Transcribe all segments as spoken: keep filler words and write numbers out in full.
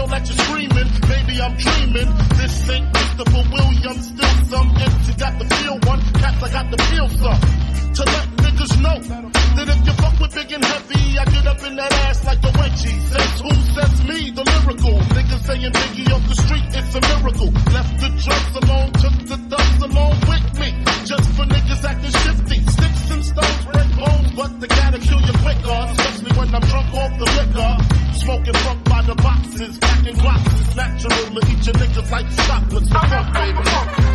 feel that you're screaming. Maybe I'm dreaming. This ain't Christopher Williams, still some empty. Got the feel one, cats I got the feel some. To let niggas know that if you fuck with big and heavy, I get up in that ass like a wedgie. Says who? Says me, the lyrical. Niggas saying Biggie off the street, it's a miracle. Left the drugs alone, took the dust along with me. Just for niggas acting shifty. Sticks and stones break bones, but they gotta kill you quicker. Especially when I'm drunk off the liquor. Smoking funk by the boxes, packing glocks. It's natural to eat your niggas like chocolates. So fuck, baby.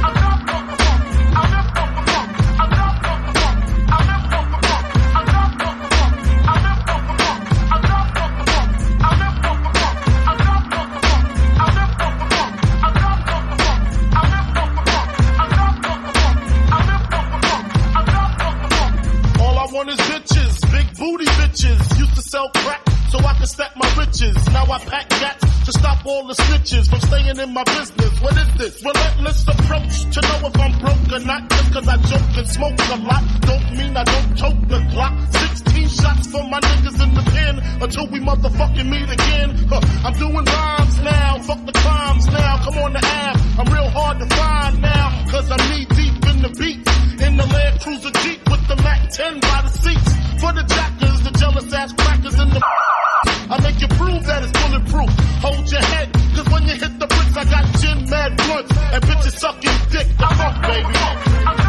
Sell crack so I can stack my riches. Now I pack gats to stop all the snitches from staying in my business. What is this? Relentless approach to know if I'm broke or not. Just cause I joke and smoke a lot don't mean I don't tote the clock. Sixteen shots for my niggas in the pen until we motherfucking meet again. Huh. I'm doing rhymes now, fuck the crimes now. Come on the app, I'm real hard to find now. Cause I'm knee deep in the beats. In the Land Cruiser Jeep with the Mac ten by the seats. For the jackers, the jealous ass crackers in the I make you prove that it's bulletproof. Hold your head, cause when you hit the bricks, I got gin mad blunts and bitches sucking dick. The fuck, baby.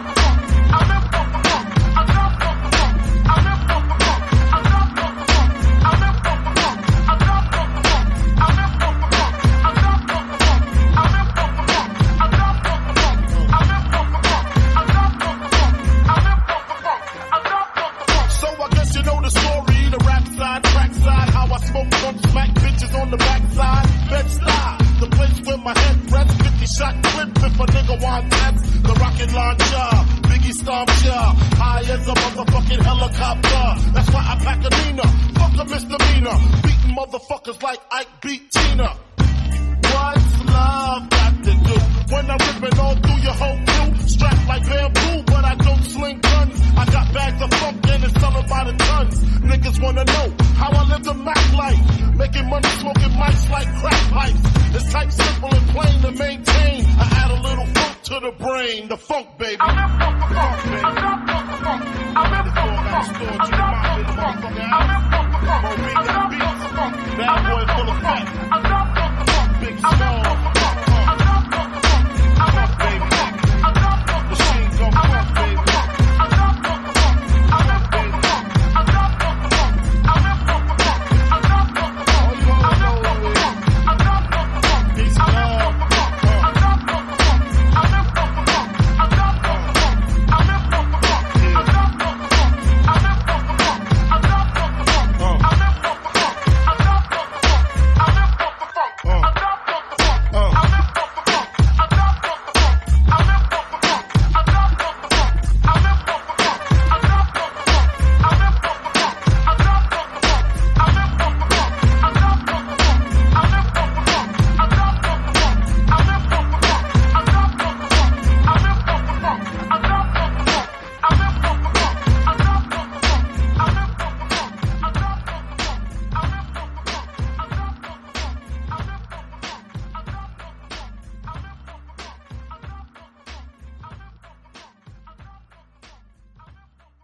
On the backside, Bed-Stuy, the place where my head rests. fifty shot clip if a nigga want that. The rocket launcher, Biggie stomps ya, high as a motherfucking helicopter. That's why I pack a Nina, fuck a misdemeanor, beating motherfuckers like Ike beat Tina. What's love got to do when I'm ripping all through your whole crew? Strapped like bamboo, but I don't sling guns. I got bags of funk and it's selling by the tons. Niggas wanna know how I live the Mac life. Making money, smoking mics like crack pipes. It's type simple and plain to maintain. I add a little funk to the brain. The funk, baby. The funk, baby. I'm ready for that store to remind me of the motherfucking house.